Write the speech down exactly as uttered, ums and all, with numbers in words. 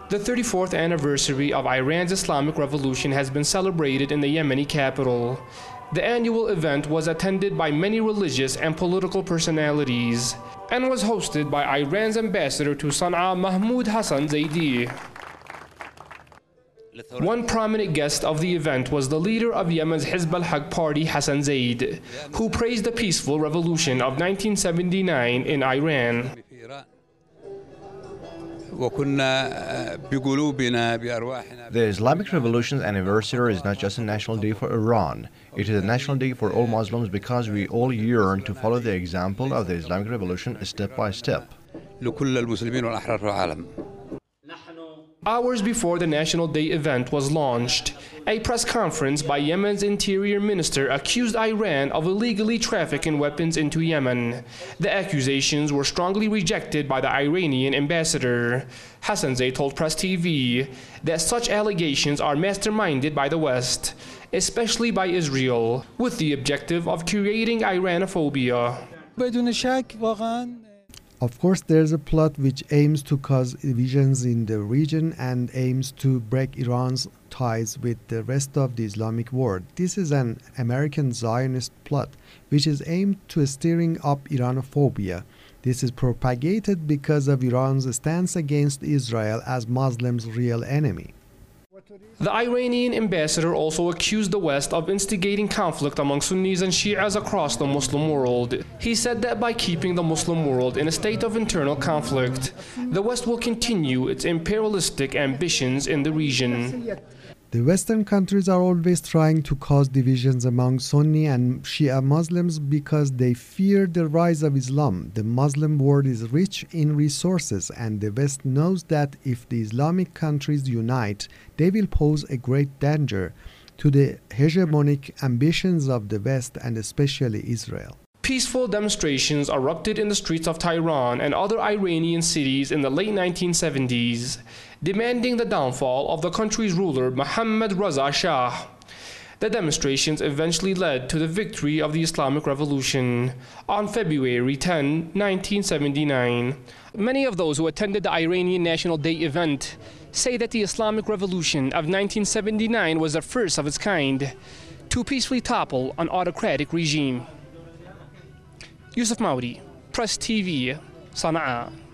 The thirty-fourth anniversary of Iran's Islamic Revolution has been celebrated in the Yemeni capital. The annual event was attended by many religious and political personalities and was hosted by Iran's ambassador to Sana'a, Mahmoud Hassan Zaidi. One prominent guest of the event was the leader of Yemen's Hizb al-Haq party, Hassan Zaid, who praised the peaceful revolution of nineteen seventy-nine in Iran. The Islamic Revolution's anniversary is not just a national day for Iran. It is a national day for all Muslims because we all yearn to follow the example of the Islamic Revolution step by step. Hours before the National Day event was launched, a press conference by Yemen's Interior Minister accused Iran of illegally trafficking weapons into Yemen. The accusations were strongly rejected by the Iranian ambassador. Hassan Zaid told Press T V that such allegations are masterminded by the West, especially by Israel, with the objective of creating Iranophobia. Of course, there's a plot which aims to cause divisions in the region and aims to break Iran's ties with the rest of the Islamic world. This is an American Zionist plot which is aimed to stirring up Iranophobia. This is propagated because of Iran's stance against Israel as Muslims' real enemy. The Iranian ambassador also accused the West of instigating conflict among Sunnis and Shias across the Muslim world. He said that by keeping the Muslim world in a state of internal conflict, the West will continue its imperialistic ambitions in the region. The Western countries are always trying to cause divisions among Sunni and Shia Muslims because they fear the rise of Islam. The Muslim world is rich in resources, and the West knows that if the Islamic countries unite, they will pose a great danger to the hegemonic ambitions of the West and especially Israel. Peaceful demonstrations erupted in the streets of Tehran and other Iranian cities in the late nineteen seventies, demanding the downfall of the country's ruler Mohammad Reza Shah. The demonstrations eventually led to the victory of the Islamic Revolution on February tenth, nineteen seventy-nine. Many of those who attended the Iranian National Day event say that the Islamic Revolution of nineteen seventy-nine was the first of its kind to peacefully topple an autocratic regime. Yusuf Maudi, Press T V, Sana'a.